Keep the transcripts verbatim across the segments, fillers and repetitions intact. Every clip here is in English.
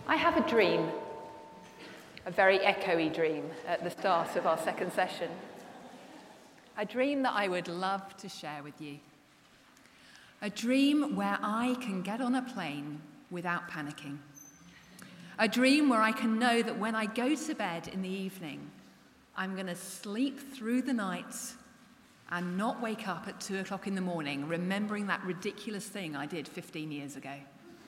I have a dream, a very echoey dream at the start of our second session. A dream that I would love to share with you. A dream where I can get on a plane without panicking. A dream where I can know that when I go to bed in the evening, I'm going to sleep through the night and not wake up at two o'clock in the morning remembering that ridiculous thing I did fifteen years ago.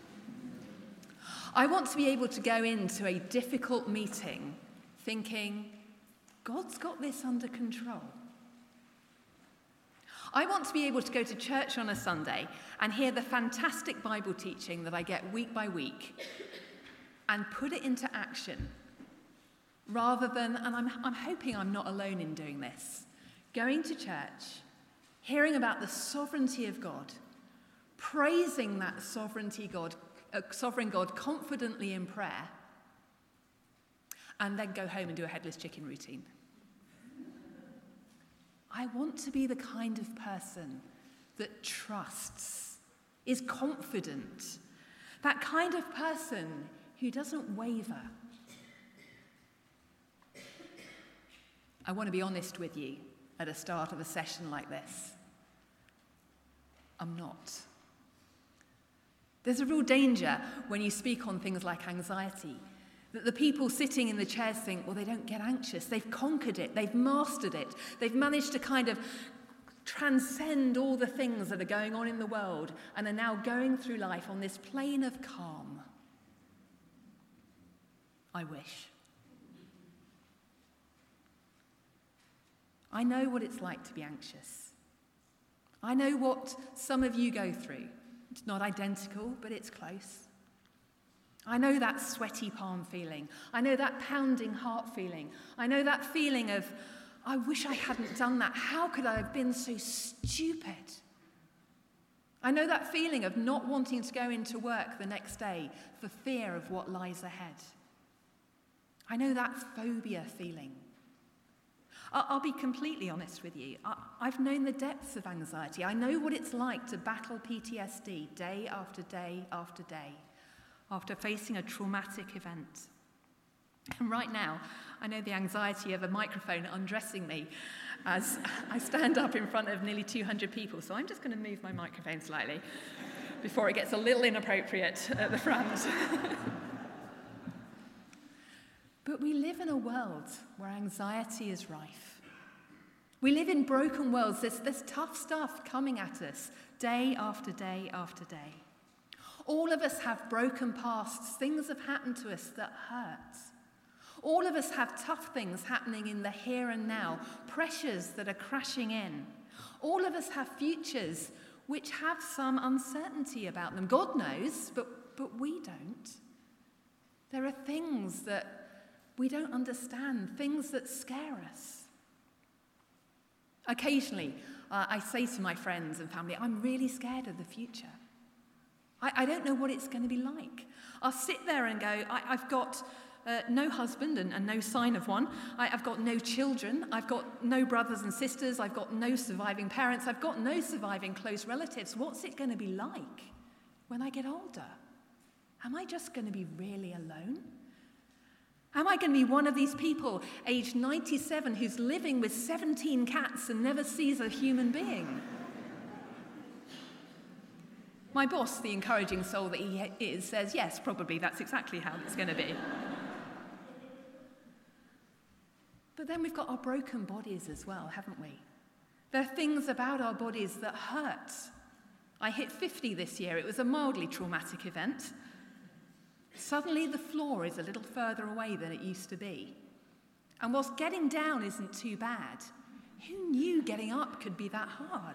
I want to be able to go into a difficult meeting thinking, God's got this under control. I want to be able to go to church on a Sunday and hear the fantastic Bible teaching that I get week by week and put it into action, rather than, and I'm, I'm hoping I'm not alone in doing this, going to church, hearing about the sovereignty of God, praising that sovereignty God, uh, sovereign God confidently in prayer, and then go home and do a headless chicken routine. I want to be the kind of person that trusts, is confident, that kind of person who doesn't waver. I want to be honest with you at the start of a session like this. I'm not. There's a real danger when you speak on things like anxiety, that the people sitting in the chairs think, well, they don't get anxious. They've conquered it. They've mastered it. They've managed to kind of transcend all the things that are going on in the world and are now going through life on this plane of calm. I wish. I know what it's like to be anxious. I know what some of you go through. It's not identical, but it's close. I know that sweaty palm feeling. I know that pounding heart feeling. I know that feeling of, I wish I hadn't done that. How could I have been so stupid? I know that feeling of not wanting to go into work the next day for fear of what lies ahead. I know that phobia feeling. I'll be completely honest with you. I've known the depths of anxiety. I know what it's like to battle P T S D day after day after day, after facing a traumatic event. And right now, I know the anxiety of a microphone undressing me as I stand up in front of nearly two hundred people. So I'm just going to move my microphone slightly before it gets a little inappropriate at the front. But we live in a world where anxiety is rife. We live in broken worlds. There's, there's tough stuff coming at us day after day after day. All of us have broken pasts. Things have happened to us that hurt. All of us have tough things happening in the here and now, pressures that are crashing in. All of us have futures which have some uncertainty about them. God knows, but, but we don't. There are things that we don't understand, things that scare us. Occasionally, uh, I say to my friends and family, I'm really scared of the future. I, I don't know what it's going to be like. I'll sit there and go, I, I've got uh, no husband and, and no sign of one. I, I've got no children. I've got no brothers and sisters. I've got no surviving parents. I've got no surviving close relatives. What's it going to be like when I get older? Am I just going to be really alone? Am I going to be one of these people, aged ninety-seven, who's living with seventeen cats and never sees a human being? My boss, the encouraging soul that he is, says, yes, probably that's exactly how it's going to be. But then we've got our broken bodies as well, haven't we? There are things about our bodies that hurt. I hit fifty this year. It was a mildly traumatic event. Suddenly the floor is a little further away than it used to be. And whilst getting down isn't too bad, who knew getting up could be that hard?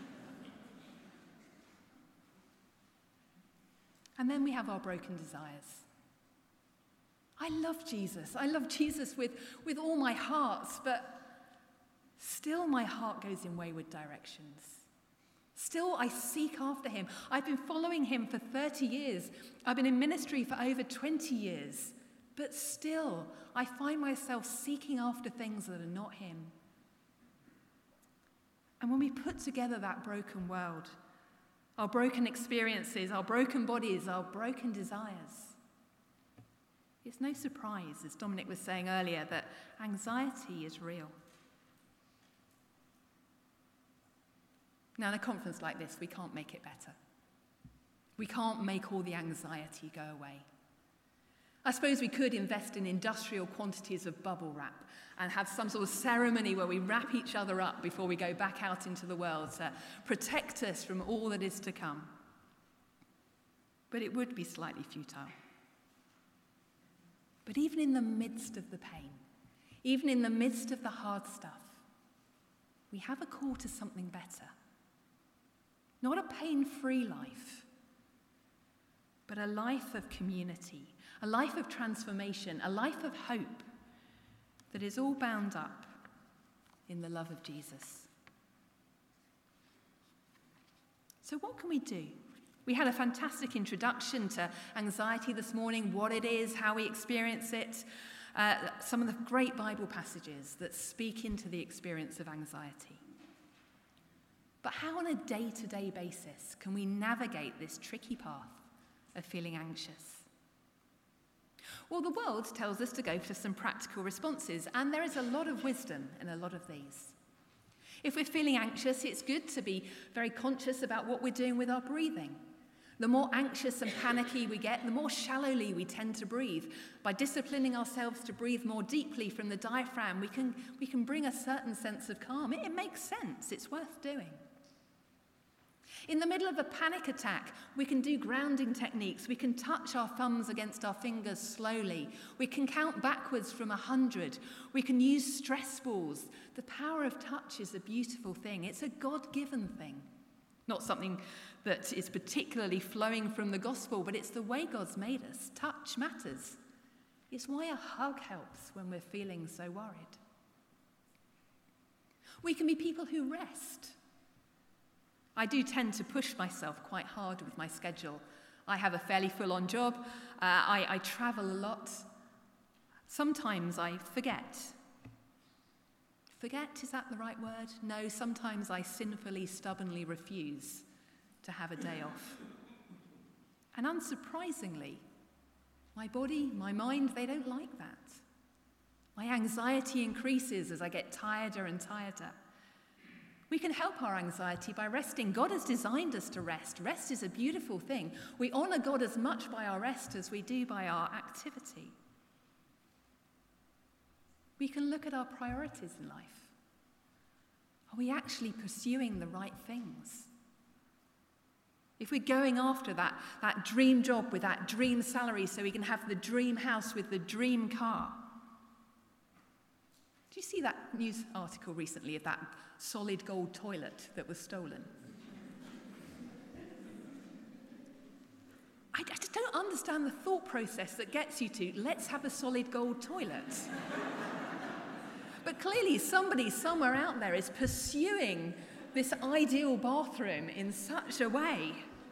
And then we have our broken desires. I love Jesus. I love Jesus with, with all my heart, but still my heart goes in wayward directions. Still, I seek after him. I've been following him for thirty years. I've been in ministry for over twenty years. But still, I find myself seeking after things that are not him. And when we put together that broken world, our broken experiences, our broken bodies, our broken desires, It's no surprise, as Dominic was saying earlier, that anxiety is real. Now, in a conference like this, we can't make it better. We can't make all the anxiety go away. I suppose we could invest in industrial quantities of bubble wrap and have some sort of ceremony where we wrap each other up before we go back out into the world to protect us from all that is to come. But it would be slightly futile. But even in the midst of the pain, even in the midst of the hard stuff, we have a call to something better. Not a pain-free life, but a life of community, a life of transformation, a life of hope that is all bound up in the love of Jesus. So what can we do? We had a fantastic introduction to anxiety this morning, what it is, how we experience it, uh, some of the great Bible passages that speak into the experience of anxiety. But how on a day-to-day basis can we navigate this tricky path of feeling anxious? Well, the world tells us to go for some practical responses, and there is a lot of wisdom in a lot of these. If we're feeling anxious, it's good to be very conscious about what we're doing with our breathing. The more anxious and panicky we get, the more shallowly we tend to breathe. By disciplining ourselves to breathe more deeply from the diaphragm, we can, we can bring a certain sense of calm. It, it makes sense. It's worth doing. In the middle of a panic attack, we can do grounding techniques. We can touch our thumbs against our fingers slowly. We can count backwards from a hundred. We can use stress balls. The power of touch is a beautiful thing. It's a God-given thing. Not something that is particularly flowing from the gospel, but it's the way God's made us. Touch matters. It's why a hug helps when we're feeling so worried. We can be people who rest. I do tend to push myself quite hard with my schedule. I have a fairly full-on job. Uh, I, I travel a lot. Sometimes I forget. Forget, is that the right word? No, sometimes I sinfully, stubbornly refuse to have a day off. And unsurprisingly, my body, my mind, they don't like that. My anxiety increases as I get tireder and tireder. We can help our anxiety by resting. God has designed us to rest. Rest is a beautiful thing. We honor God as much by our rest as we do by our activity. We can look at our priorities in life. Are we actually pursuing the right things? If we're going after that, that dream job with that dream salary so we can have the dream house with the dream car. Did you see that news article recently of that solid gold toilet that was stolen? I, I just don't understand the thought process that gets you to, let's have a solid gold toilet. But clearly somebody somewhere out there is pursuing this ideal bathroom in such a way.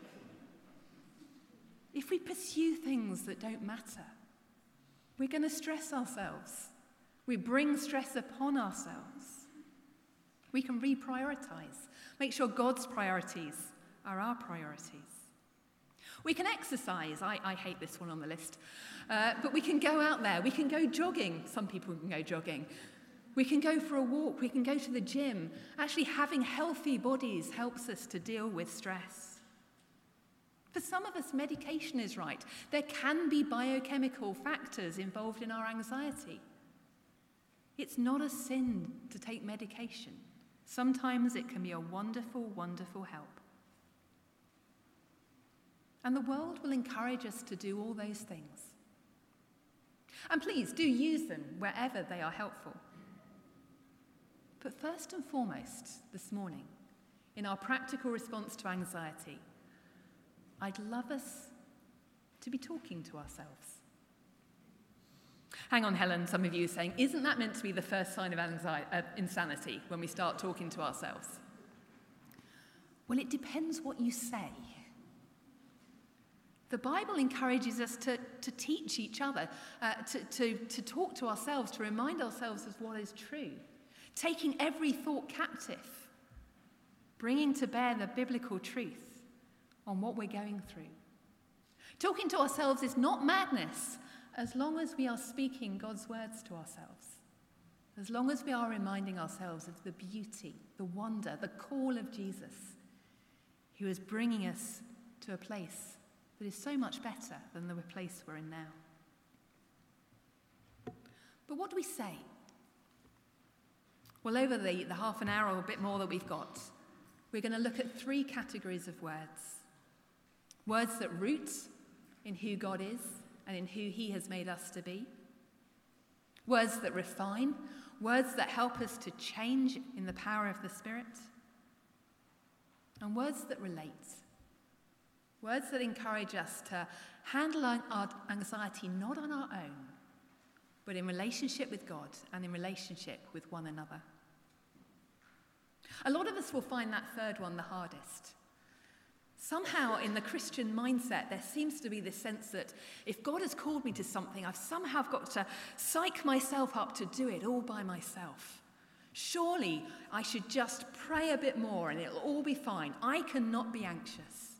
If we pursue things that don't matter, we're going to stress ourselves. We bring stress upon ourselves. We can reprioritize, make sure God's priorities are our priorities. We can exercise. I, I hate this one on the list. Uh, but we can go out there. We can go jogging. Some people can go jogging. We can go for a walk. We can go to the gym. Actually, having healthy bodies helps us to deal with stress. For some of us, medication is right. There can be biochemical factors involved in our anxiety. It's not a sin to take medication. Sometimes it can be a wonderful, wonderful help. And the world will encourage us to do all those things. And please do use them wherever they are helpful. But first and foremost, this morning, in our practical response to anxiety, I'd love us to be talking to ourselves. Hang on, Helen, some of you are saying, isn't that meant to be the first sign of anxiety, uh, insanity when we start talking to ourselves? Well, it depends what you say. The Bible encourages us to, to teach each other, uh, to, to, to talk to ourselves, to remind ourselves of what is true. Taking every thought captive, bringing to bear the biblical truth on what we're going through. Talking to ourselves is not madness, as long as we are speaking God's words to ourselves, as long as we are reminding ourselves of the beauty, the wonder, the call of Jesus, who is bringing us to a place that is so much better than the place we're in now. But what do we say? Well, over the, the half an hour or a bit more that we've got, we're going to look at three categories of words. Words that root in who God is and in who he has made us to be. Words that refine, words that help us to change in the power of the Spirit. And words that relate. Words that encourage us to handle our anxiety not on our own, but in relationship with God and in relationship with one another. A lot of us will find that third one the hardest. Somehow in the Christian mindset, there seems to be this sense that if God has called me to something, I've somehow got to psych myself up to do it all by myself. Surely I should just pray a bit more and it'll all be fine. I cannot be anxious.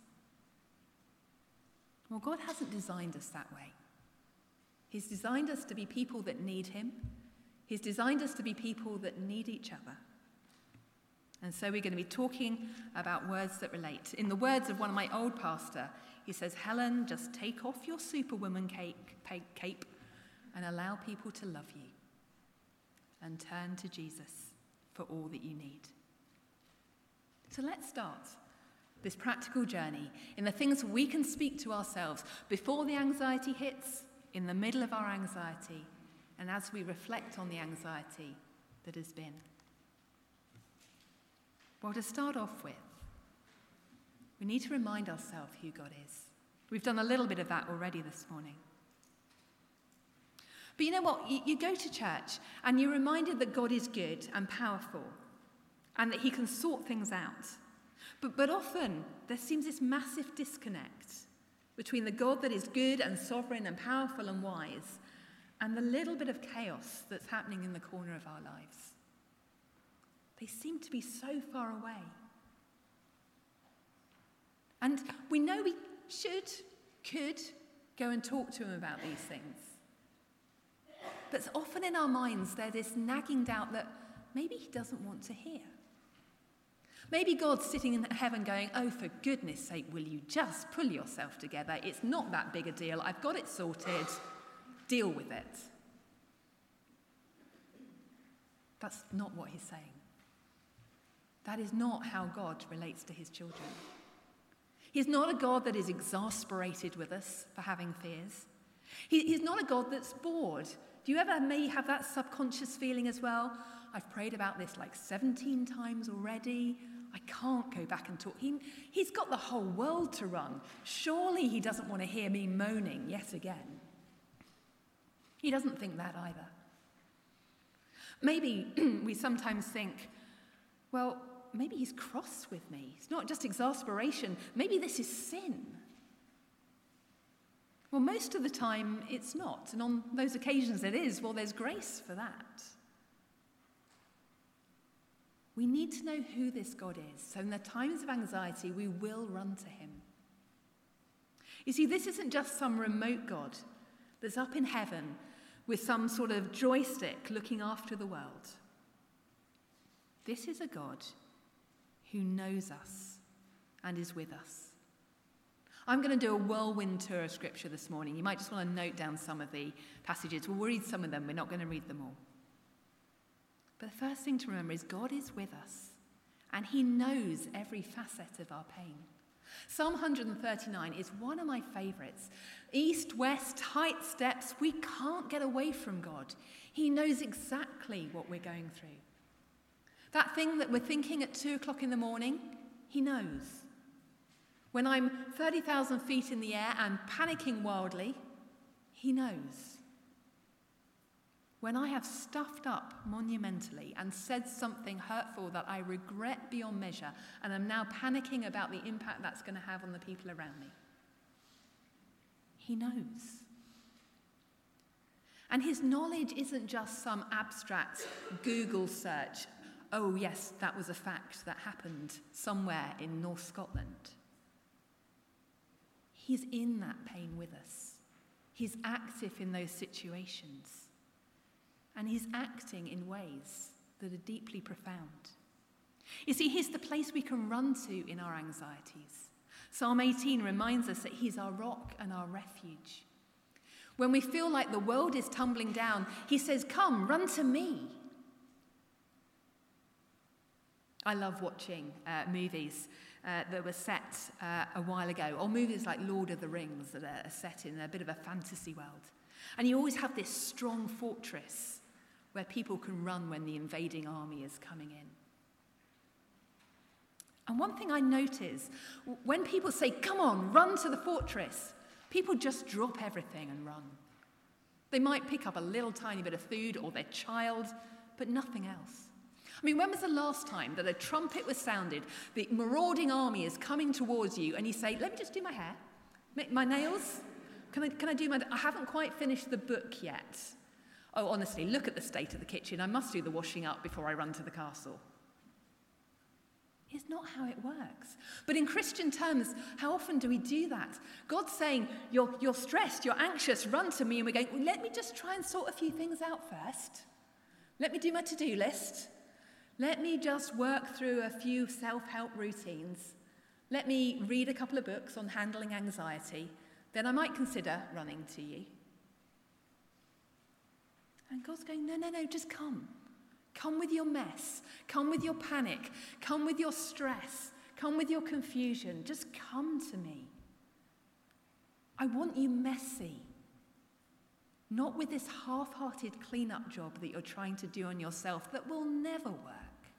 Well, God hasn't designed us that way. He's designed us to be people that need him. He's designed us to be people that need each other. And so we're going to be talking about words that relate. In the words of one of my old pastor, he says, Helen, just take off your superwoman cape and allow people to love you. And turn to Jesus for all that you need. So let's start this practical journey in the things we can speak to ourselves before the anxiety hits, in the middle of our anxiety, and as we reflect on the anxiety that has been. Well, to start off with, we need to remind ourselves who God is. We've done a little bit of that already this morning. But you know what? You, you go to church and you're reminded that God is good and powerful and that he can sort things out. But, but often there seems this massive disconnect between the God that is good and sovereign and powerful and wise and the little bit of chaos that's happening in the corner of our lives. They seem to be so far away. And we know we should, could go and talk to him about these things. But often in our minds, there's this nagging doubt that maybe he doesn't want to hear. Maybe God's sitting in heaven going, oh, for goodness sake, will you just pull yourself together? It's not that big a deal. I've got it sorted. Deal with it. That's not what he's saying. That is not how God relates to his children. He's not a God that is exasperated with us for having fears. He, he's not a God that's bored. Do you ever maybe have that subconscious feeling as well? I've prayed about this like seventeen times already. I can't go back and talk. He, he's got the whole world to run. Surely he doesn't want to hear me moaning yet again. He doesn't think that either. Maybe we sometimes think, well, maybe he's cross with me. It's not just exasperation. Maybe this is sin. Well, most of the time it's not. And on those occasions it is. Well, there's grace for that. We need to know who this God is. So in the times of anxiety, we will run to him. You see, this isn't just some remote God that's up in heaven with some sort of joystick looking after the world. This is a God who knows us and is with us. I'm going to do a whirlwind tour of Scripture this morning. You might just want to note down some of the passages. We'll read some of them. We're not going to read them all. But the first thing to remember is God is with us, and he knows every facet of our pain. Psalm one thirty-nine is one of my favourites. East, west, heights, depths, we can't get away from God. He knows exactly what we're going through. That thing that we're thinking at two o'clock in the morning, he knows. When I'm thirty thousand feet in the air and panicking wildly, he knows. When I have stuffed up monumentally and said something hurtful that I regret beyond measure and am now panicking about the impact that's going to have on the people around me, he knows. And his knowledge isn't just some abstract Google search. Oh, yes, that was a fact that happened somewhere in North Scotland. He's in that pain with us. He's active in those situations. And he's acting in ways that are deeply profound. You see, he's the place we can run to in our anxieties. Psalm eighteen reminds us that he's our rock and our refuge. When we feel like the world is tumbling down, he says, come, run to me. I love watching uh, movies uh, that were set uh, a while ago, or movies like Lord of the Rings that are set in a bit of a fantasy world. And you always have this strong fortress where people can run when the invading army is coming in. And one thing I notice, when people say, come on, run to the fortress, people just drop everything and run. They might pick up a little tiny bit of food or their child, but nothing else. I mean, when was the last time that a trumpet was sounded, the marauding army is coming towards you, and you say, let me just do my hair, make my nails? Can I, can I do my... I haven't quite finished the book yet. Oh, honestly, look at the state of the kitchen. I must do the washing up before I run to the castle. It's not how it works. But in Christian terms, how often do we do that? God's saying, you're, you're stressed, you're anxious, run to me. And we're going, well, let me just try and sort a few things out first. Let me do my to-do list. Let me just work through a few self-help routines. Let me read a couple of books on handling anxiety. Then I might consider running to you. And God's going, no, no, no, just come. Come with your mess. Come with your panic. Come with your stress. Come with your confusion. Just come to me. I want you messy. Not with this half-hearted clean-up job that you're trying to do on yourself that will never work.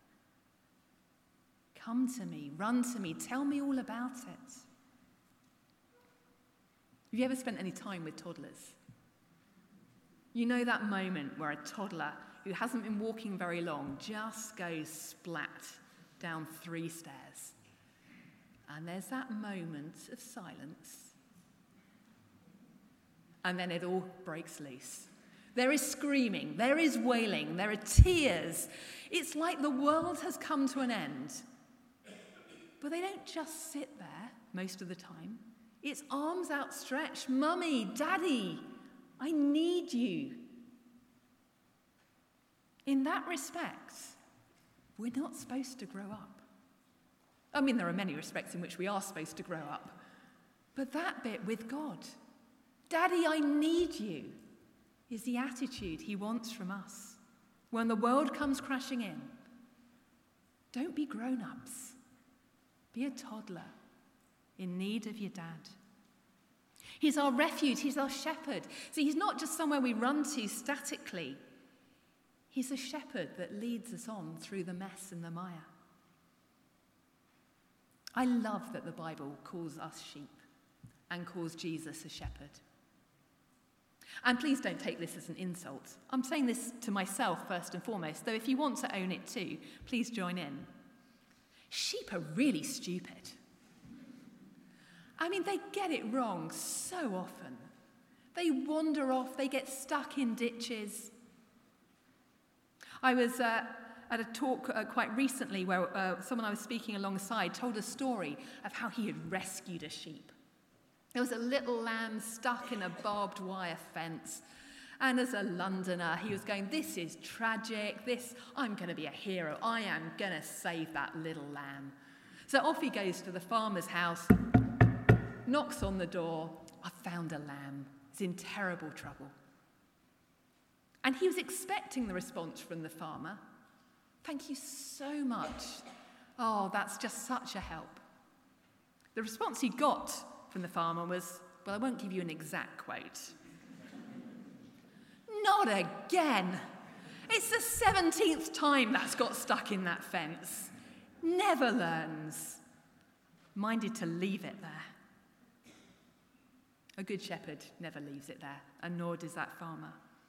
Come to me. Run to me. Tell me all about it. Have you ever spent any time with toddlers? You know that moment where a toddler who hasn't been walking very long just goes splat down three stairs. And there's that moment of silence. And then it all breaks loose. There is screaming, there is wailing, there are tears. It's like the world has come to an end. But they don't just sit there most of the time. It's arms outstretched. Mummy, Daddy, I need you. In that respect, we're not supposed to grow up. I mean, there are many respects in which we are supposed to grow up. But that bit with God, Daddy, I need you, is the attitude he wants from us. When the world comes crashing in, don't be grown-ups. Be a toddler in need of your dad. He's our refuge. He's our shepherd. See, he's not just somewhere we run to statically. He's a shepherd that leads us on through the mess and the mire. I love that the Bible calls us sheep and calls Jesus a shepherd. And please don't take this as an insult. I'm saying this to myself first and foremost, though if you want to own it too, please join in. Sheep are really stupid. I mean, they get it wrong so often. They wander off, they get stuck in ditches. I was uh, at a talk uh, quite recently where uh, someone I was speaking alongside told a story of how he had rescued a sheep. There was a little lamb stuck in a barbed wire fence. And as a Londoner, he was going, this is tragic. This, I'm going to be a hero. I am going to save that little lamb. So off he goes to the farmer's house, knocks on the door. I found a lamb. It's in terrible trouble. And he was expecting the response from the farmer. Thank you so much. Oh, that's just such a help. The response he got from the farmer was, well, I won't give you an exact quote. Not again. It's the seventeenth time that's got stuck in that fence. Never learns. Minded to leave it there. A good shepherd never leaves it there, and nor does that farmer.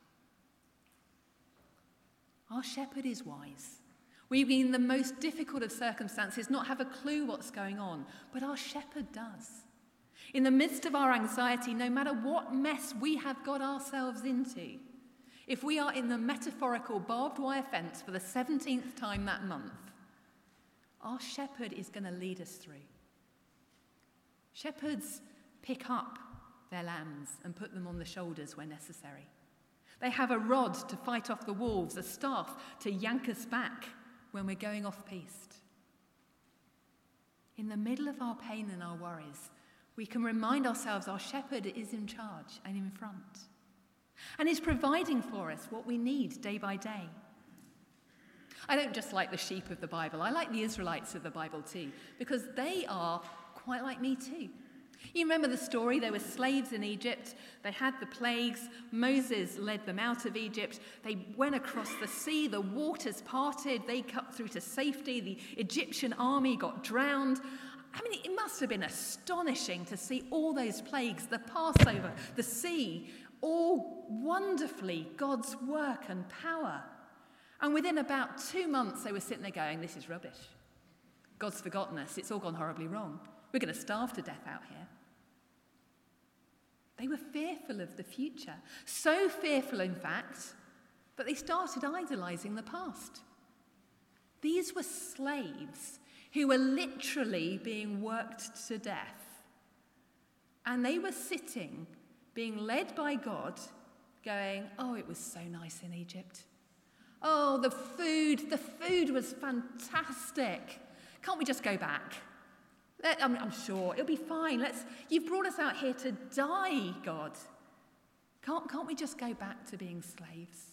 Our shepherd is wise. We, in the most difficult of circumstances, not have a clue what's going on, but our shepherd does. In the midst of our anxiety, no matter what mess we have got ourselves into, if we are in the metaphorical barbed wire fence for the seventeenth time that month, our shepherd is going to lead us through. Shepherds pick up their lambs and put them on the shoulders where necessary. They have a rod to fight off the wolves, a staff to yank us back when we're going off-piste. In the middle of our pain and our worries, we can remind ourselves our shepherd is in charge and in front, and is providing for us what we need day by day. I don't just like the sheep of the Bible, I like the Israelites of the Bible too, because they are quite like me too. You remember the story, there were slaves in Egypt, they had the plagues, Moses led them out of Egypt, they went across the sea, the waters parted, they cut through to safety, the Egyptian army got drowned. I mean, it must have been astonishing to see all those plagues, the Passover, the sea, all wonderfully God's work and power. And within about two months, they were sitting there going, this is rubbish. God's forgotten us. It's all gone horribly wrong. We're going to starve to death out here. They were fearful of the future. So fearful, in fact, that they started idolizing the past. These were slaves who were literally being worked to death. And they were sitting, being led by God, going, oh, it was so nice in Egypt. Oh, the food, the food was fantastic. Can't we just go back? I'm, I'm sure it'll be fine. Let's, you've brought us out here to die, God. Can't, can't we just go back to being slaves?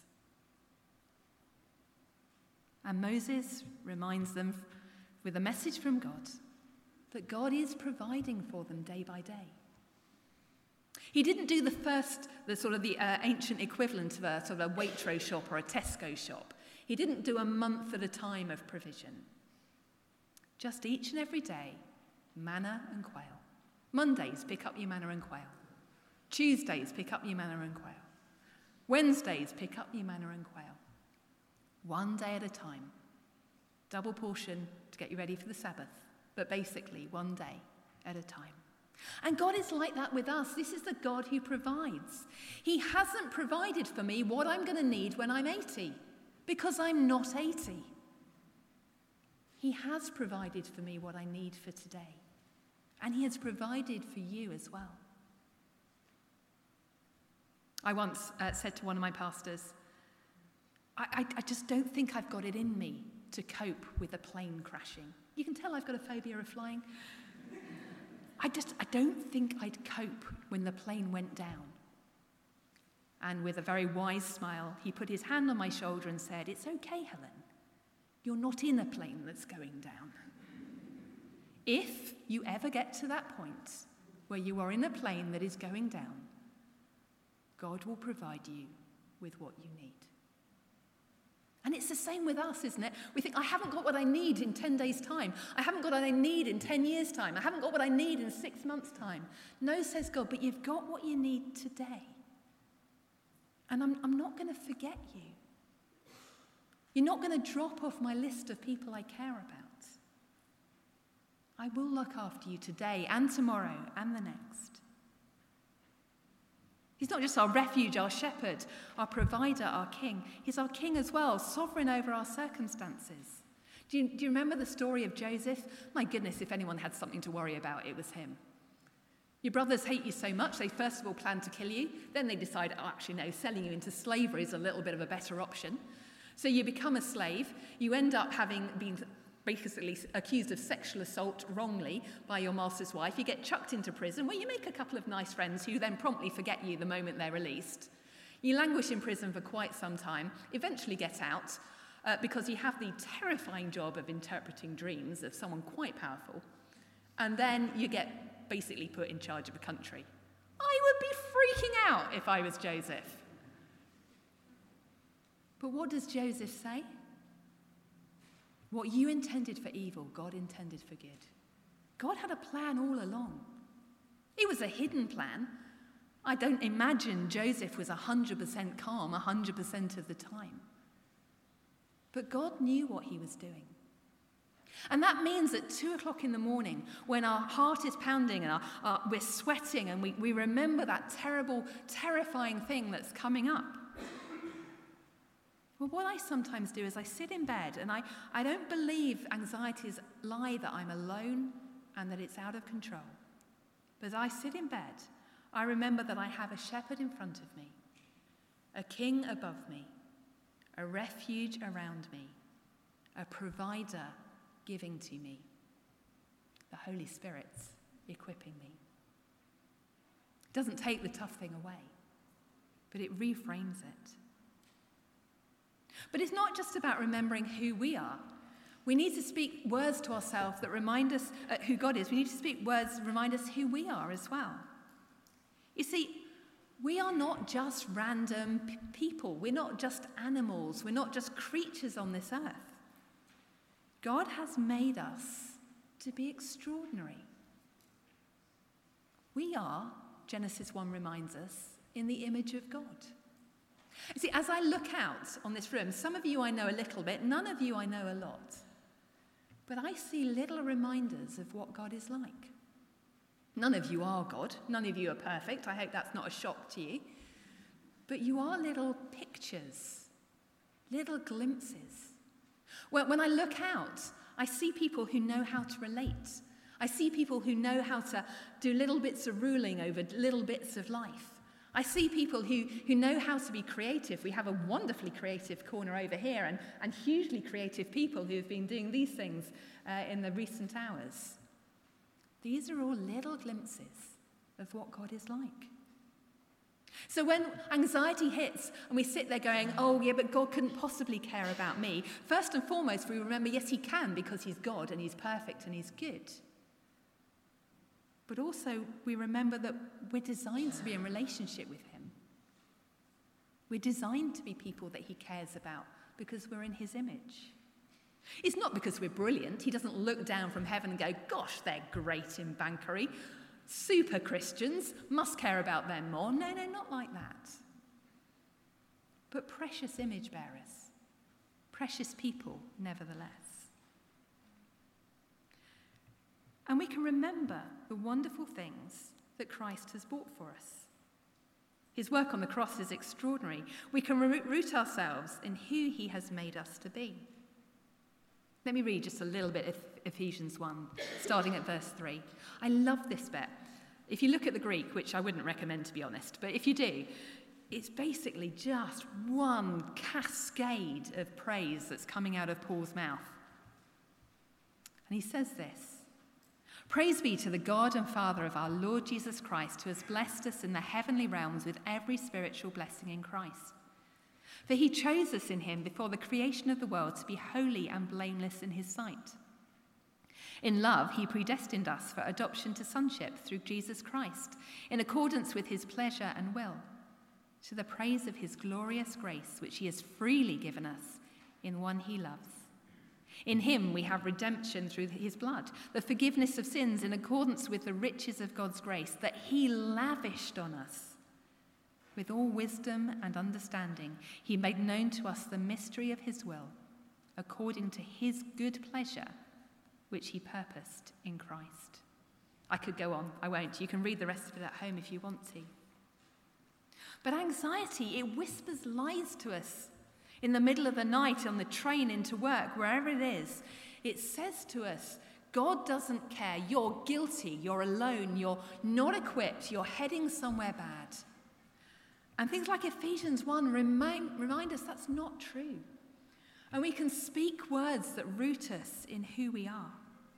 And Moses reminds them with a message from God that God is providing for them day by day. He didn't do the first, the sort of the uh, ancient equivalent of a sort of a Waitrose shop or a Tesco shop. He didn't do a month at a time of provision. Just each and every day, manna and quail. Mondays, pick up your manna and quail. Tuesdays, pick up your manna and quail. Wednesdays, pick up your manna and quail. One day at a time. Double portion to get you ready for the Sabbath, but basically one day at a time. And God is like that with us. This is the God who provides. He hasn't provided for me what I'm going to need when I'm eighty, because I'm not eighty. He has provided for me what I need for today. And he has provided for you as well. I once uh, said to one of my pastors, I, I, I just don't think I've got it in me to cope with a plane crashing. You can tell I've got a phobia of flying. I just, I don't think I'd cope when the plane went down. And with a very wise smile, he put his hand on my shoulder and said, it's okay, Helen. You're not in a plane that's going down. If you ever get to that point where you are in a plane that is going down, God will provide you with what you need. And it's the same with us, isn't it? We think, I haven't got what I need in ten days' time. I haven't got what I need in ten years' time. I haven't got what I need in six months' time. No, says God, but you've got what you need today. And I'm, I'm not going to forget you. You're not going to drop off my list of people I care about. I will look after you today and tomorrow and the next. He's not just our refuge, our shepherd, our provider, our king. He's our king as well, sovereign over our circumstances. Do you, do you remember the story of Joseph? My goodness, if anyone had something to worry about, it was him. Your brothers hate you so much, they first of all plan to kill you. Then they decide, oh, actually, no, selling you into slavery is a little bit of a better option. So you become a slave. You end up having been basically accused of sexual assault wrongly by your master's wife. You get chucked into prison where you make a couple of nice friends who then promptly forget you the moment they're released. You languish in prison for quite some time, eventually get out uh, because you have the terrifying job of interpreting dreams of someone quite powerful. And then you get basically put in charge of a country. I would be freaking out if I was Joseph. But what does Joseph say? What you intended for evil, God intended for good. God had a plan all along. It was a hidden plan. I don't imagine Joseph was one hundred percent calm one hundred percent of the time. But God knew what he was doing. And that means at two o'clock in the morning, when our heart is pounding and our, our, we're sweating and we, we remember that terrible, terrifying thing that's coming up, well, what I sometimes do is I sit in bed and I, I don't believe anxieties lie that I'm alone and that it's out of control. But as I sit in bed, I remember that I have a shepherd in front of me, a king above me, a refuge around me, a provider giving to me, the Holy Spirit's equipping me. It doesn't take the tough thing away, but it reframes it. But it's not just about remembering who we are. We need to speak words to ourselves that remind us uh, who God is. We need to speak words that remind us who we are as well. You see, we are not just random p- people. We're not just animals. We're not just creatures on this earth. God has made us to be extraordinary. We are, Genesis one reminds us, in the image of God. You see, as I look out on this room, some of you I know a little bit, none of you I know a lot. But I see little reminders of what God is like. None of you are God. None of you are perfect. I hope that's not a shock to you. But you are little pictures, little glimpses. Well, when I look out, I see people who know how to relate. I see people who know how to do little bits of ruling over little bits of life. I see people who, who know how to be creative. We have a wonderfully creative corner over here and, and hugely creative people who have been doing these things uh, in the recent hours. These are all little glimpses of what God is like. So when anxiety hits and we sit there going, oh yeah, but God couldn't possibly care about me, first and foremost we remember, yes, he can, because he's God and he's perfect and he's good. But also we remember that we're designed to be in relationship with him. We're designed to be people that he cares about because we're in his image. It's not because we're brilliant. He doesn't look down from heaven and go, gosh, they're great in Banchory. Super Christians, must care about them more. No, no, not like that. But precious image bearers, precious people, nevertheless. And we can remember the wonderful things that Christ has bought for us. His work on the cross is extraordinary. We can root ourselves in who he has made us to be. Let me read just a little bit of Ephesians one, starting at verse three. I love this bit. If you look at the Greek, which I wouldn't recommend to be honest, but if you do, it's basically just one cascade of praise that's coming out of Paul's mouth. And he says this: "Praise be to the God and Father of our Lord Jesus Christ, who has blessed us in the heavenly realms with every spiritual blessing in Christ. For he chose us in him before the creation of the world to be holy and blameless in his sight. In love, he predestined us for adoption to sonship through Jesus Christ, in accordance with his pleasure and will, to the praise of his glorious grace, which he has freely given us in one he loves. In him we have redemption through his blood, the forgiveness of sins in accordance with the riches of God's grace that he lavished on us. With all wisdom and understanding, he made known to us the mystery of his will, according to his good pleasure, which he purposed in Christ." I could go on, I won't. You can read the rest of it at home if you want to. But anxiety, it whispers lies to us. In the middle of the night, on the train into work, wherever it is, it says to us, God doesn't care. You're guilty. You're alone. You're not equipped. You're heading somewhere bad. And things like Ephesians one remind, remind us that's not true. And we can speak words that root us in who we are.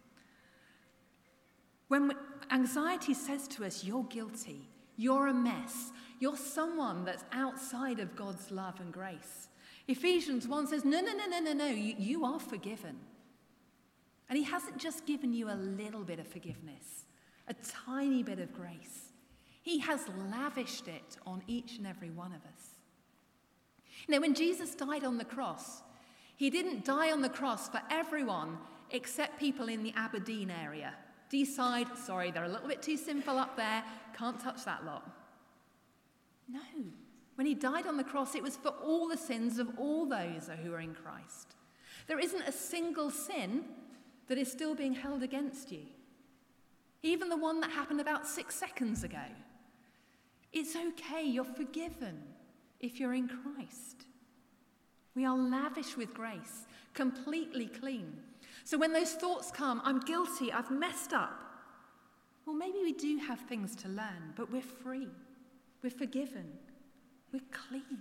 When anxiety says to us, you're guilty, you're a mess, you're someone that's outside of God's love and grace, Ephesians one says, no, no, no, no, no, no, you, you are forgiven. And he hasn't just given you a little bit of forgiveness, a tiny bit of grace. He has lavished it on each and every one of us. You know, when Jesus died on the cross, he didn't die on the cross for everyone except people in the Aberdeen area. Decide, sorry, they're a little bit too sinful up there, can't touch that lot. No. When he died on the cross, it was for all the sins of all those who are in Christ. There isn't a single sin that is still being held against you. Even the one that happened about six seconds ago. It's okay, you're forgiven if you're in Christ. We are lavish with grace, completely clean. So when those thoughts come, I'm guilty, I've messed up, Well, maybe we do have things to learn, but we're free. We're forgiven. We're clean.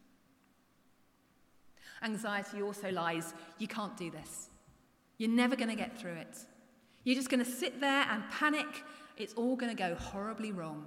Anxiety also lies, you can't do this. You're never going to get through it. You're just going to sit there and panic. It's all going to go horribly wrong.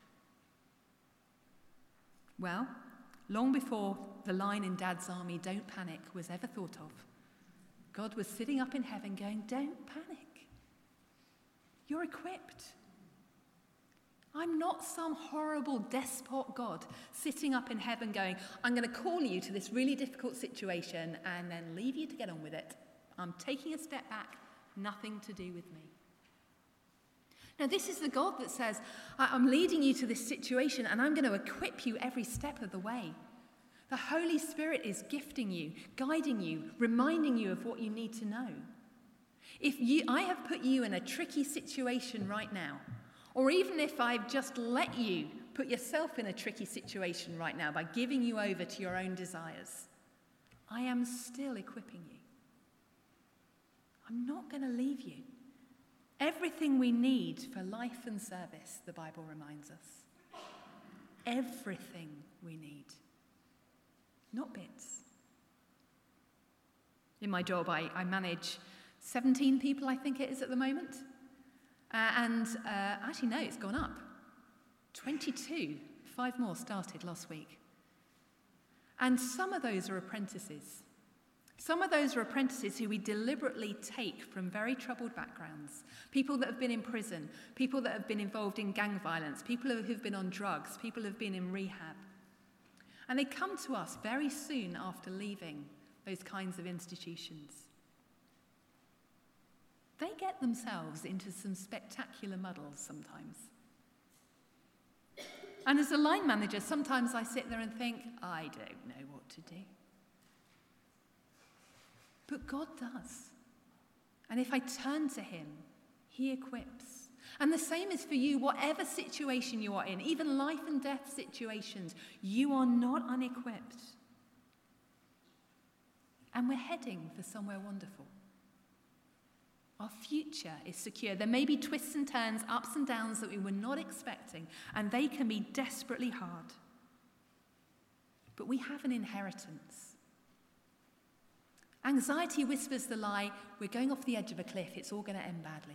Well, long before the line in Dad's Army, "Don't panic," was ever thought of, God was sitting up in heaven going, "Don't panic. You're equipped. I'm not some horrible despot God sitting up in heaven going, I'm going to call you to this really difficult situation and then leave you to get on with it. I'm taking a step back, nothing to do with me." Now, this is the God that says, I'm leading you to this situation and I'm going to equip you every step of the way. The Holy Spirit is gifting you, guiding you, reminding you of what you need to know. If you, I have put you in a tricky situation right now, or even if I've just let you put yourself in a tricky situation right now by giving you over to your own desires, I am still equipping you. I'm not going to leave you. Everything we need for life and service, the Bible reminds us. Everything we need. Not bits. In my job, I, I manage seventeen people, I think it is at the moment. Uh, and uh, actually, no, it's gone up. twenty-two. Five more started last week. And some of those are apprentices. Some of those are apprentices who we deliberately take from very troubled backgrounds. People that have been in prison, people that have been involved in gang violence, people who've been on drugs, people who've been in rehab. And they come to us very soon after leaving those kinds of institutions. They get themselves into some spectacular muddles sometimes. And as a line manager, sometimes I sit there and think, I don't know what to do. But God does. And if I turn to him, he equips. And the same is for you, whatever situation you are in, even life and death situations, you are not unequipped. And we're heading for somewhere wonderful. Our future is secure. There may be twists and turns, ups and downs that we were not expecting, and they can be desperately hard. But we have an inheritance. Anxiety whispers the lie, we're going off the edge of a cliff, it's all going to end badly.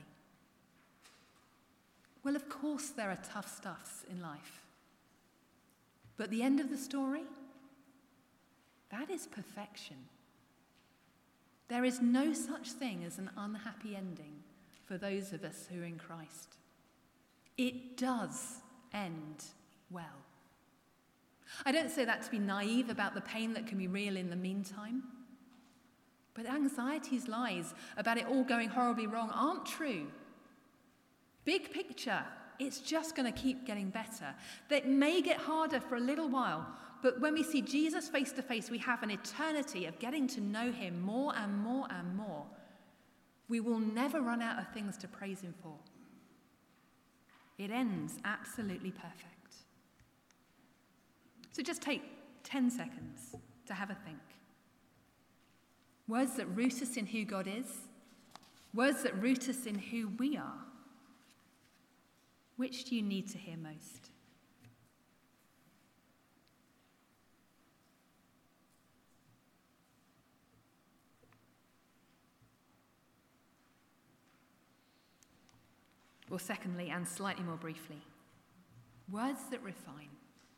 Well, of course there are tough stuffs in life. But the end of the story, that is perfection. There is no such thing as an unhappy ending for those of us who are in Christ. It does end well. I don't say that to be naive about the pain that can be real in the meantime. But anxiety's lies about it all going horribly wrong aren't true. Big picture, it's just going to keep getting better. That may get harder for a little while, but when we see Jesus face to face, we have an eternity of getting to know him more and more and more. We will never run out of things to praise him for. It ends absolutely perfect. So just take ten seconds to have a think. Words that root us in who God is, words that root us in who we are. Which do you need to hear most? Or secondly, and slightly more briefly, words that refine.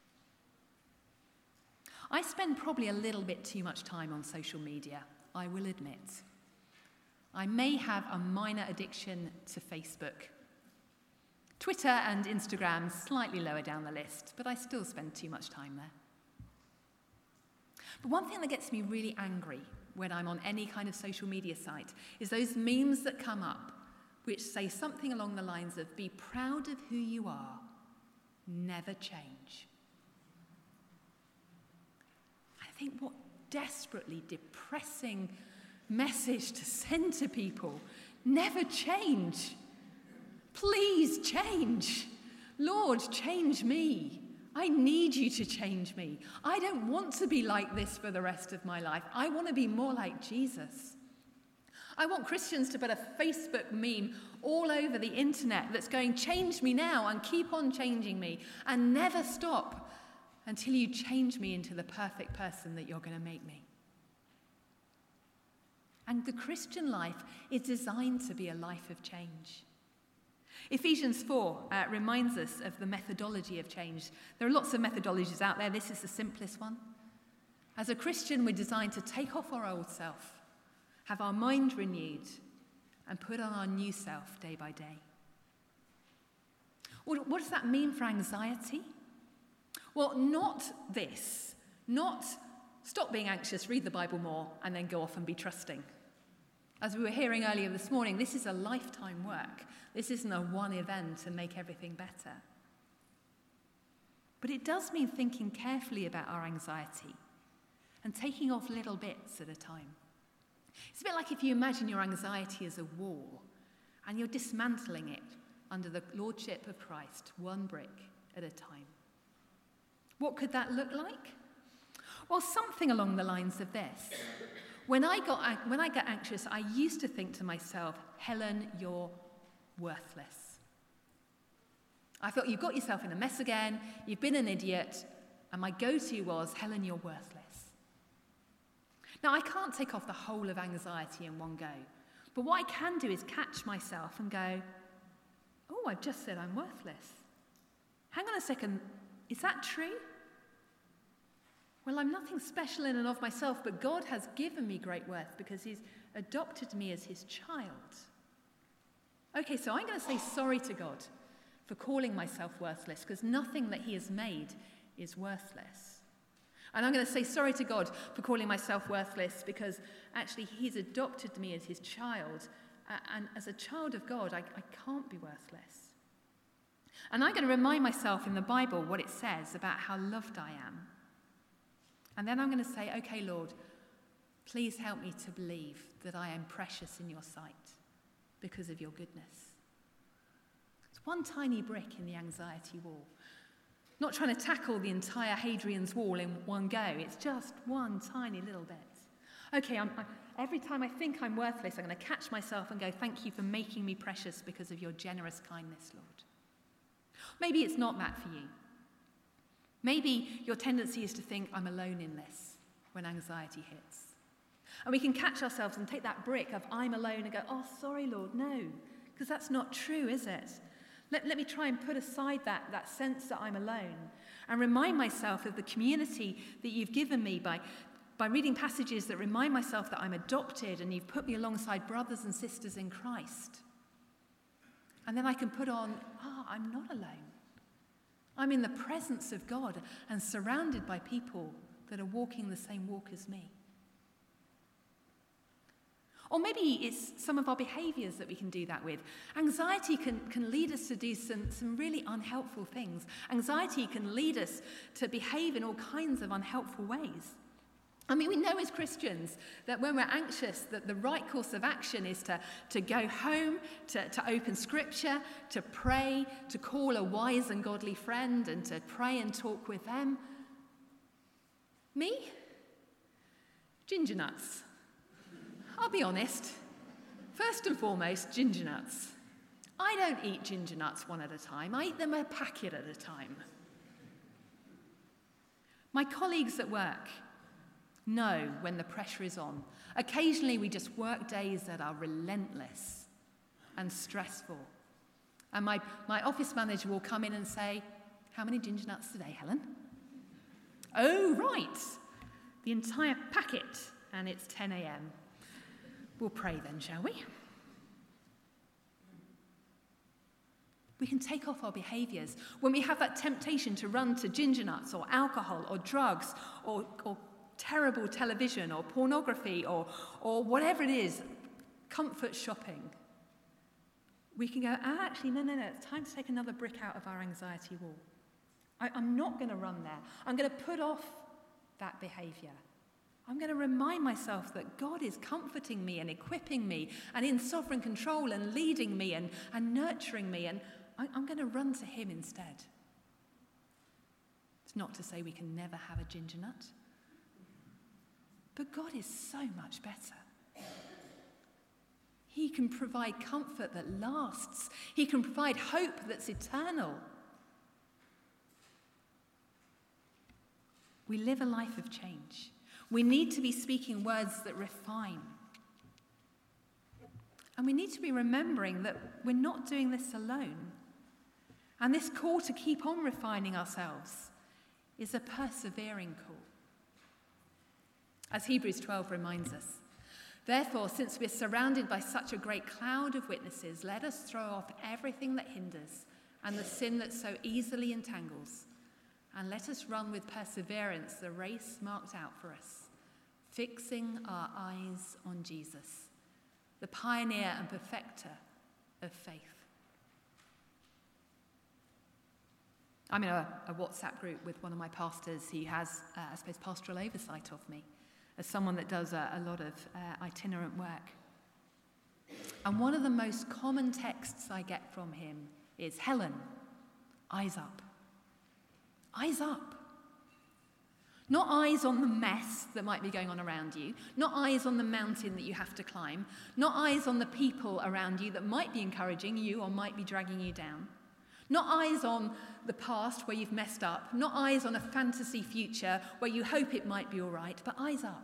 I spend probably a little bit too much time on social media, I will admit. I may have a minor addiction to Facebook. Twitter and Instagram slightly lower down the list, but I still spend too much time there. But one thing that gets me really angry when I'm on any kind of social media site is those memes that come up which say something along the lines of, be proud of who you are, never change. I think what desperately depressing message to send to people, never change. Please change. Lord, change me. I need you to change me. I don't want to be like this for the rest of my life. I want to be more like Jesus. I want Christians to put a Facebook meme all over the internet that's going, change me now and keep on changing me and never stop until you change me into the perfect person that you're going to make me. And the Christian life is designed to be a life of change. Ephesians four uh, reminds us of the methodology of change. There are lots of methodologies out there. This is the simplest one. As a Christian, we're designed to take off our old self, have our mind renewed, and put on our new self day by day. What, what does that mean for anxiety? Well, not this. Not stop being anxious, read the Bible more, and then go off and be trusting. As we were hearing earlier this morning, this is a lifetime work. This isn't a one event to make everything better. But it does mean thinking carefully about our anxiety and taking off little bits at a time. It's a bit like if you imagine your anxiety as a wall and you're dismantling it under the lordship of Christ, one brick at a time. What could that look like? Well, something along the lines of this. When I got when I get anxious, I used to think to myself, Helen, you're worthless. I thought, you've got yourself in a mess again, you've been an idiot, and my go-to was, Helen, you're worthless. Now, I can't take off the whole of anxiety in one go, but what I can do is catch myself and go, oh, I've just said I'm worthless. Hang on a second, is that true? Well, I'm nothing special in and of myself, but God has given me great worth because he's adopted me as his child. Okay, so I'm going to say sorry to God for calling myself worthless, because nothing that he has made is worthless. And I'm going to say sorry to God for calling myself worthless, because actually he's adopted me as his child, and as a child of God, I, I can't be worthless. And I'm going to remind myself in the Bible what it says about how loved I am. And then I'm going to say, okay, Lord, please help me to believe that I am precious in your sight because of your goodness. It's one tiny brick in the anxiety wall. Not trying to tackle the entire Hadrian's Wall in one go. It's just one tiny little bit. Okay, I'm, I, every time I think I'm worthless, I'm going to catch myself and go, thank you for making me precious because of your generous kindness, Lord. Maybe it's not that for you. Maybe your tendency is to think, I'm alone in this, when anxiety hits. And we can catch ourselves and take that brick of I'm alone and go, oh, sorry, Lord, no, because that's not true, is it? Let, let me try and put aside that, that sense that I'm alone and remind myself of the community that you've given me by, by reading passages that remind myself that I'm adopted and you've put me alongside brothers and sisters in Christ. And then I can put on, ah, oh, I'm not alone. I'm in the presence of God and surrounded by people that are walking the same walk as me. Or maybe it's some of our behaviours that we can do that with. Anxiety can, can lead us to do some, some really unhelpful things. Anxiety can lead us to behave in all kinds of unhelpful ways. I mean, we know as Christians that when we're anxious, that the right course of action is to, to go home, to, to open scripture, to pray, to call a wise and godly friend and to pray and talk with them. Me? Ginger nuts. I'll be honest. First and foremost, ginger nuts. I don't eat ginger nuts one at a time. I eat them a packet at a time. My colleagues at work know when the pressure is on. Occasionally we just work days that are relentless and stressful. And my, my office manager will come in and say, how many ginger nuts today, Helen? Oh, right. The entire packet, and it's ten a.m. We'll pray then, shall we? We can take off our behaviours when we have that temptation to run to ginger nuts or alcohol or drugs or, or terrible television or pornography or, or whatever it is, comfort shopping. We can go, ah, actually, no, no, no, it's time to take another brick out of our anxiety wall. I, I'm not going to run there. I'm going to put off that behaviour. I'm going to remind myself that God is comforting me and equipping me and in sovereign control and leading me and, and nurturing me, and I, I'm going to run to him instead. It's not to say we can never have a ginger nut, but God is so much better. He can provide comfort that lasts. He can provide hope that's eternal. We live a life of change. We need to be speaking words that refine. And we need to be remembering that we're not doing this alone. And this call to keep on refining ourselves is a persevering call. As Hebrews twelve reminds us, therefore, since we're surrounded by such a great cloud of witnesses, let us throw off everything that hinders and the sin that so easily entangles, and let us run with perseverance the race marked out for us, fixing our eyes on Jesus, the pioneer and perfecter of faith. I'm in a, a WhatsApp group with one of my pastors. He has, uh, I suppose, pastoral oversight of me as someone that does a, a lot of uh, itinerant work. And one of the most common texts I get from him is, Helen, eyes up. Eyes up. Not eyes on the mess that might be going on around you, not eyes on the mountain that you have to climb, not eyes on the people around you that might be encouraging you or might be dragging you down, not eyes on the past where you've messed up, not eyes on a fantasy future where you hope it might be all right, but eyes up.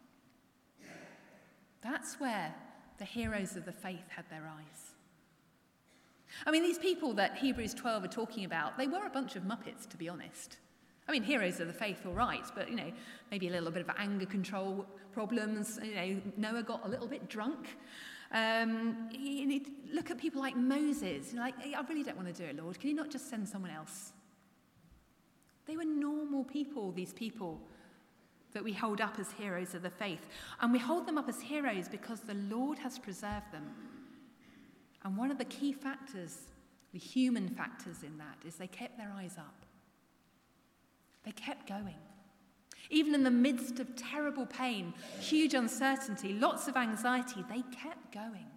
That's where the heroes of the faith had their eyes. I mean, these people that Hebrews twelve are talking about, they were a bunch of muppets, to be honest. I mean, heroes of the faith, all right, but, you know, maybe a little bit of anger control problems. You know, Noah got a little bit drunk. Um, you need to look at people like Moses. You're like, I really don't want to do it, Lord. Can you not just send someone else? They were normal people, these people that we hold up as heroes of the faith. And we hold them up as heroes because the Lord has preserved them. And one of the key factors, the human factors in that, is they kept their eyes up. They kept going. Even in the midst of terrible pain, huge uncertainty, lots of anxiety, they kept going.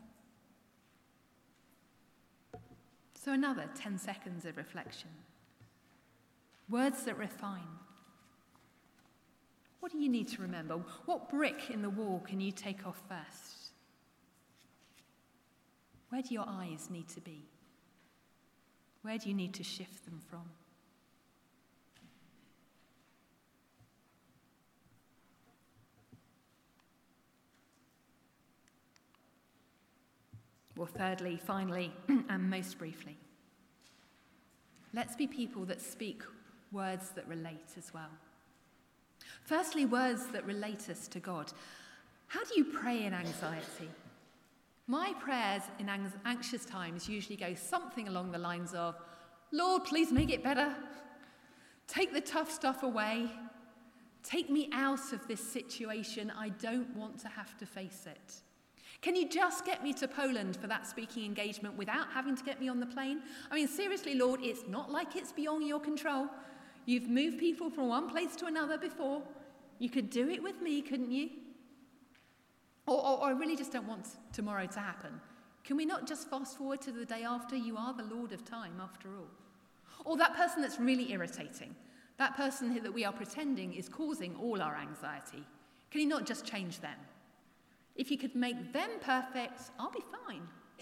So another ten seconds of reflection. Words that refine. What do you need to remember? What brick in the wall can you take off first? Where do your eyes need to be? Where do you need to shift them from? Well, thirdly, finally, and most briefly, let's be people that speak words that relate as well. Firstly, words that relate us to God. How do you pray in anxiety? My prayers in anxious times usually go something along the lines of, Lord, please make it better. Take the tough stuff away. Take me out of this situation. I don't want to have to face it. Can you just get me to Poland for that speaking engagement without having to get me on the plane? I mean, seriously, Lord, it's not like it's beyond your control. You've moved people from one place to another before. You could do it with me, couldn't you? Or, or, or I really just don't want tomorrow to happen. Can we not just fast forward to the day after? You are the Lord of time, after all. Or that person that's really irritating, that person that we are pretending is causing all our anxiety. Can you not just change them? If you could make them perfect, I'll be fine.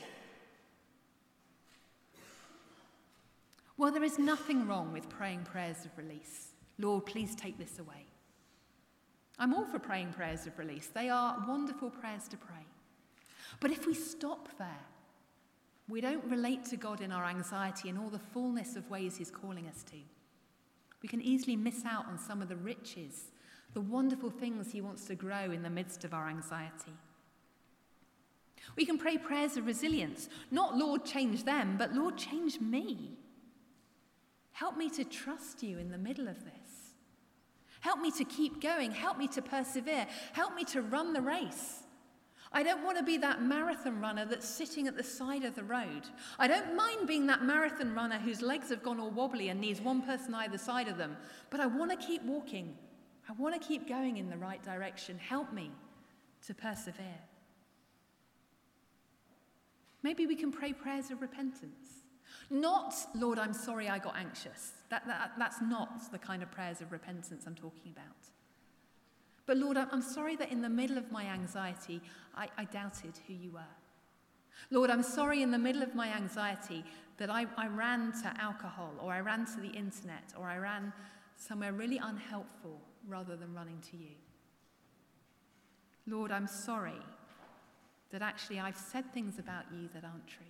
Well, there is nothing wrong with praying prayers of release. Lord, please take this away. I'm all for praying prayers of release. They are wonderful prayers to pray. But if we stop there, we don't relate to God in our anxiety in all the fullness of ways he's calling us to. We can easily miss out on some of the riches, the wonderful things he wants to grow in the midst of our anxiety. We can pray prayers of resilience. Not, Lord, change them, but Lord, change me. Help me to trust you in the middle of this. Help me to keep going. Help me to persevere. Help me to run the race. I don't want to be that marathon runner that's sitting at the side of the road. I don't mind being that marathon runner whose legs have gone all wobbly and needs one person either side of them. But I want to keep walking. I want to keep going in the right direction. Help me to persevere. Maybe we can pray prayers of repentance. Not, Lord, I'm sorry I got anxious. That, that, that's not the kind of prayers of repentance I'm talking about. But Lord, I'm sorry that in the middle of my anxiety, I, I doubted who you were. Lord, I'm sorry in the middle of my anxiety that I, I ran to alcohol, or I ran to the internet, or I ran somewhere really unhelpful rather than running to you. Lord, I'm sorry that actually I've said things about you that aren't true.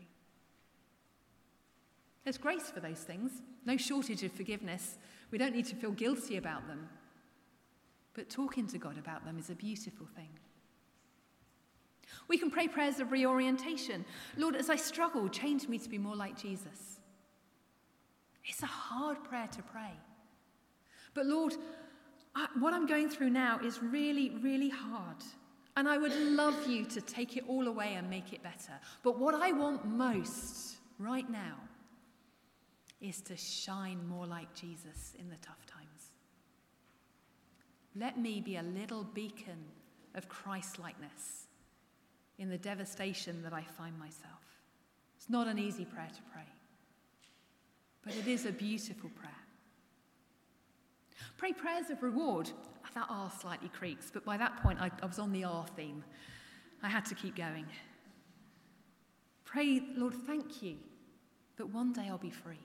There's grace for those things, no shortage of forgiveness. We don't need to feel guilty about them. But talking to God about them is a beautiful thing. We can pray prayers of reorientation. Lord, as I struggle, change me to be more like Jesus. It's a hard prayer to pray. But Lord, I, what I'm going through now is really, really hard. And I would love you to take it all away and make it better. But what I want most right now is to shine more like Jesus in the tough times. Let me be a little beacon of Christ-likeness in the devastation that I find myself. It's not an easy prayer to pray, but it is a beautiful prayer. Pray prayers of reward. That R slightly creaks, but by that point I, I was on the R theme. I had to keep going. Pray, Lord, thank you that one day I'll be free.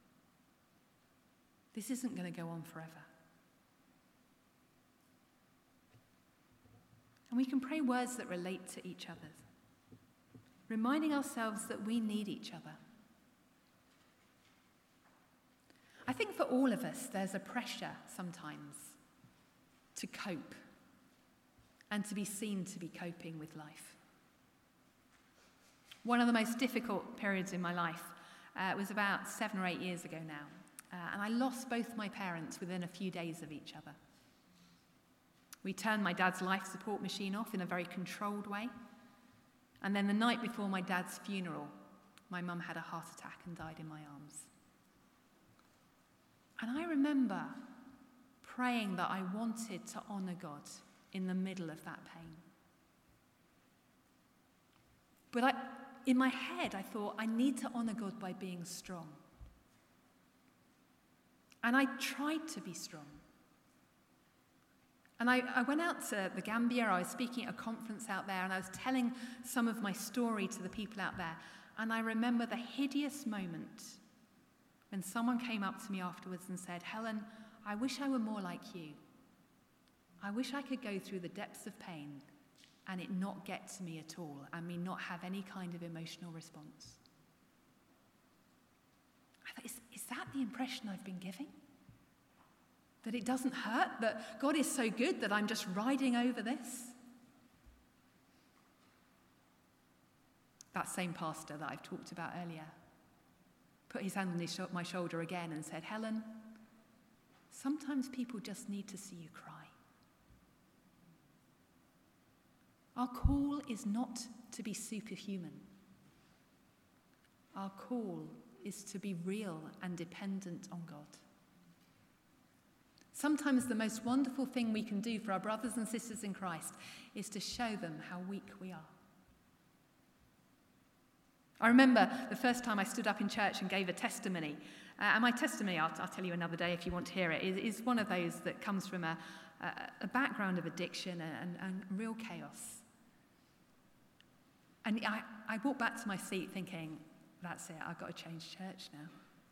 This isn't going to go on forever. And we can pray words that relate to each other, reminding ourselves that we need each other. I think for all of us, there's a pressure sometimes to cope and to be seen to be coping with life. One of the most difficult periods in my life uh, was about seven or eight years ago now, uh, and I lost both my parents within a few days of each other. We turned my dad's life support machine off in a very controlled way, and then the night before my dad's funeral, my mum had a heart attack and died in my arms. And I remember praying that I wanted to honour God in the middle of that pain. But I, in my head, I thought, I need to honour God by being strong. And I tried to be strong. And I, I went out to the Gambia. I was speaking at a conference out there, and I was telling some of my story to the people out there. And I remember the hideous moment when someone came up to me afterwards and said, Helen, I wish I were more like you. I wish I could go through the depths of pain and it not get to me at all, and me not have any kind of emotional response. I thought, is, is that the impression I've been giving? That it doesn't hurt? That God is so good that I'm just riding over this? That same pastor that I've talked about earlier put his hand on his sh- my shoulder again and said, Helen, sometimes people just need to see you cry. Our call is not to be superhuman. Our call is to be real and dependent on God. Sometimes the most wonderful thing we can do for our brothers and sisters in Christ is to show them how weak we are. I remember the first time I stood up in church and gave a testimony. Uh, and my testimony, I'll, I'll tell you another day if you want to hear it, is, is one of those that comes from a, a, a background of addiction and, and real chaos. And I, I walked back to my seat thinking, that's it, I've got to change church now.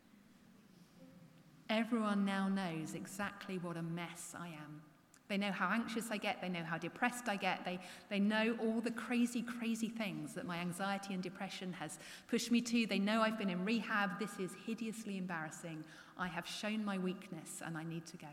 Everyone now knows exactly what a mess I am. They know how anxious I get. They know how depressed I get. They, they know all the crazy, crazy things that my anxiety and depression has pushed me to. They know I've been in rehab. This is hideously embarrassing. I have shown my weakness and I need to go.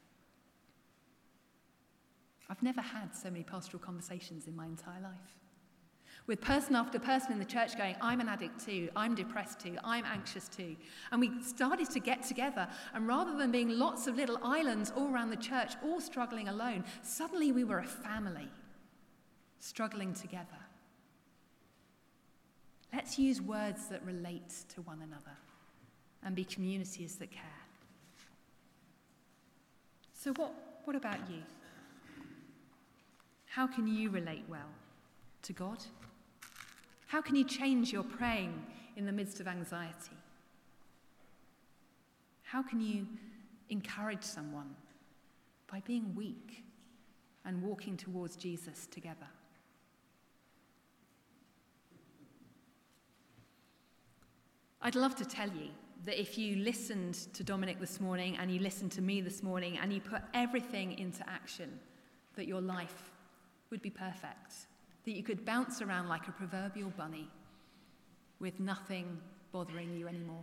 I've never had so many pastoral conversations in my entire life. With person after person in the church going, I'm an addict too, I'm depressed too, I'm anxious too. And we started to get together, and rather than being lots of little islands all around the church, all struggling alone, suddenly we were a family, struggling together. Let's use words that relate to one another and be communities that care. So what, what about you? How can you relate well to God? How can you change your praying in the midst of anxiety? How can you encourage someone by being weak and walking towards Jesus together? I'd love to tell you that if you listened to Dominic this morning and you listened to me this morning and you put everything into action, that your life would be perfect, that you could bounce around like a proverbial bunny with nothing bothering you anymore.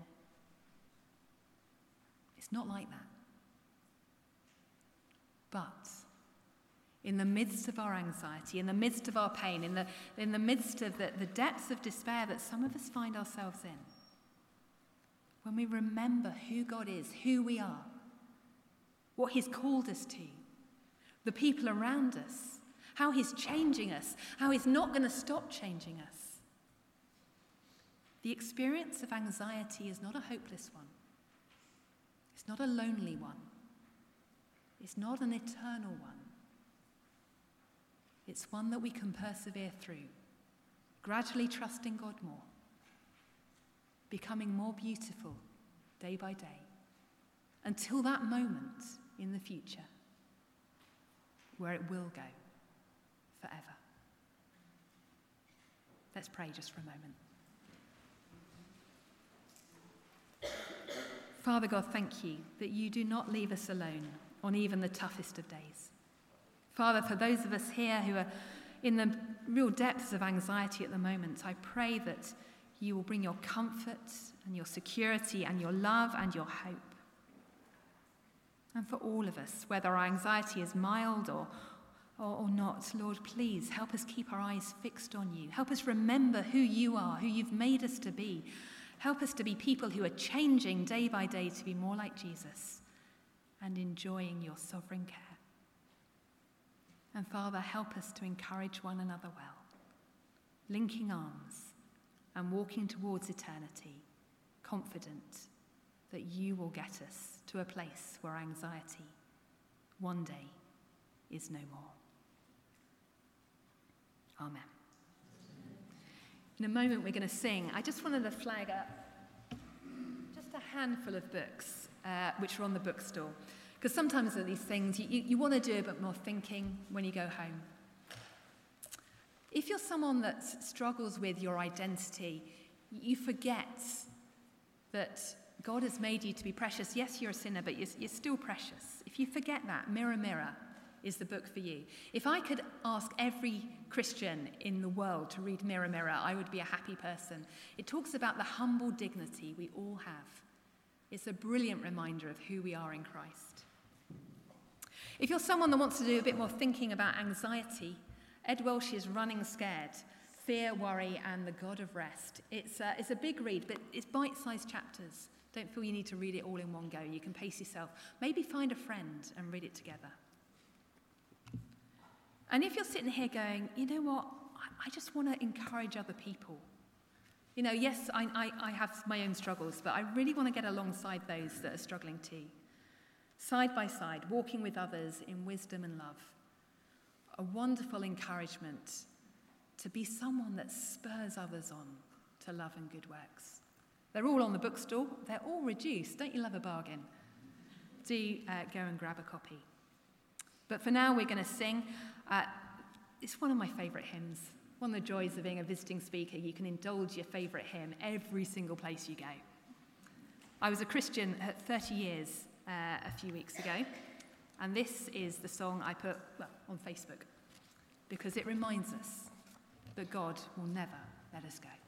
It's not like that. But in the midst of our anxiety, in the midst of our pain, in the, in the midst of the, the depths of despair that some of us find ourselves in, when we remember who God is, who we are, what he's called us to, the people around us, how he's changing us, how he's not going to stop changing us, the experience of anxiety is not a hopeless one. It's not a lonely one. It's not an eternal one. It's one that we can persevere through, gradually trusting God more, becoming more beautiful day by day, until that moment in the future where it will go forever. Let's pray just for a moment. Father God, thank you that you do not leave us alone on even the toughest of days. Father, for those of us here who are in the real depths of anxiety at the moment, I pray that you will bring your comfort and your security and your love and your hope. And for all of us, whether our anxiety is mild or, or, or not, Lord, please help us keep our eyes fixed on you. Help us remember who you are, who you've made us to be. Help us to be people who are changing day by day to be more like Jesus and enjoying your sovereign care. And Father, help us to encourage one another well, linking arms and walking towards eternity, confident that you will get us to a place where anxiety one day is no more. Amen. In a moment we're going to sing. I just wanted to flag up just a handful of books uh, which are on the bookstore. Because sometimes at these things, you, you, you want to do a bit more thinking when you go home. If you're someone that struggles with your identity, you forget that God has made you to be precious. Yes, you're a sinner, but you're, you're still precious. If you forget that, Mirror, Mirror is the book for you. If I could ask every Christian in the world to read Mirror, Mirror, I would be a happy person. It talks about the humble dignity we all have. It's a brilliant reminder of who we are in Christ. If you're someone that wants to do a bit more thinking about anxiety, Ed Welch's Running Scared, Fear, Worry, and the God of Rest. It's a, it's a big read, but it's bite-sized chapters. Don't feel you need to read it all in one go. You can pace yourself. Maybe find a friend and read it together. And if you're sitting here going, you know what, I, I just want to encourage other people. You know, yes, I, I, I have my own struggles, but I really want to get alongside those that are struggling too. Side by side, walking with others in wisdom and love. A wonderful encouragement to be someone that spurs others on to love and good works. They're all on the bookstore. They're all reduced. Don't you love a bargain? Do uh, go and grab a copy. But for now, we're going to sing. Uh, it's one of my favourite hymns. One of the joys of being a visiting speaker, you can indulge your favourite hymn every single place you go. I was a Christian at thirty years uh, a few weeks ago, and this is the song I put well, on Facebook, because it reminds us that God will never let us go.